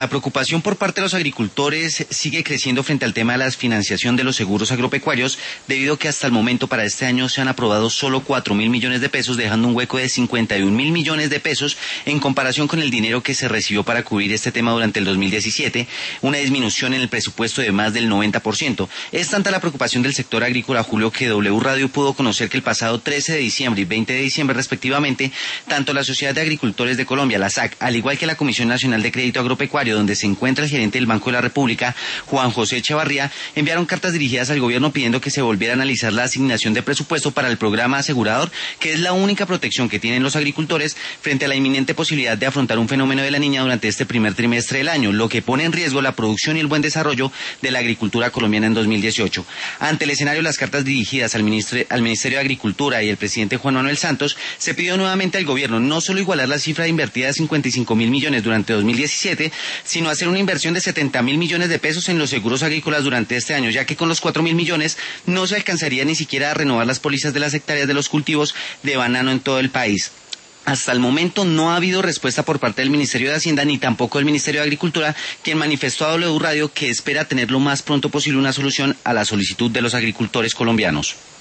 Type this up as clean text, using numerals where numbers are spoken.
La preocupación por parte de los agricultores sigue creciendo frente al tema de la financiación de los seguros agropecuarios, debido a que hasta el momento para este año se han aprobado solo 4.000 millones de pesos, dejando un hueco de 51.000 millones de pesos en comparación con el dinero que se recibió para cubrir este tema durante el 2017, una disminución en el presupuesto de más del 90%. Es tanta la preocupación del sector agrícola, Julio, que W Radio pudo conocer que el pasado 13 de diciembre y 20 de diciembre respectivamente, tanto la Sociedad de Agricultores de Colombia, la SAC, al igual que la Comisión Nacional de Crédito Agropecuario, donde se encuentra el gerente del Banco de la República, Juan José Echevarría, enviaron cartas dirigidas al gobierno pidiendo que se volviera a analizar la asignación de presupuesto para el programa asegurador, que es la única protección que tienen los agricultores frente a la inminente posibilidad de afrontar un fenómeno de la Niña durante este primer trimestre del año, lo que pone en riesgo la producción y el buen desarrollo de la agricultura colombiana en 2018. Ante el escenario de las cartas dirigidas al Ministerio de Agricultura y el presidente Juan Manuel Santos, se pidió nuevamente al gobierno no solo igualar la cifra invertida de 55.000 millones durante 2017, sino hacer una inversión de 70.000 millones de pesos en los seguros agrícolas durante este año, ya que con los 4.000 millones no se alcanzaría ni siquiera a renovar las pólizas de las hectáreas de los cultivos de banano en todo el país. Hasta el momento no ha habido respuesta por parte del Ministerio de Hacienda ni tampoco del Ministerio de Agricultura, quien manifestó a W Radio que espera tener lo más pronto posible una solución a la solicitud de los agricultores colombianos.